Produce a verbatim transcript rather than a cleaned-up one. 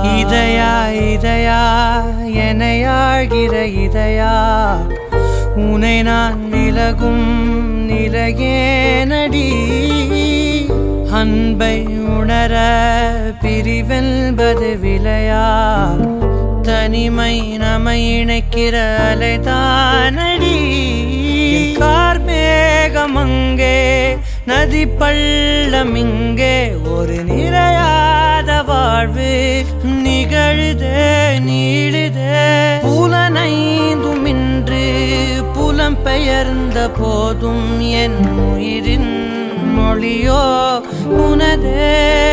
இதயா இதயா எனையாழ்கிற இதயா உனை நான் விலகும் நிலையேனடி அன்பை உணர பிரிவென்பது விலையா தனிமை நம்மை இணைக்கிற அலைதானடி கார்மேகம் அங்கே நதி பள்ளம் இங்கே ஒரு நிறையாத வாழ்வு நிகழுதே நீளுதே புலனைந்தும் இன்று புலம் பெயர்ந்த போதும் என் உயிரின் மொழியோ உனதே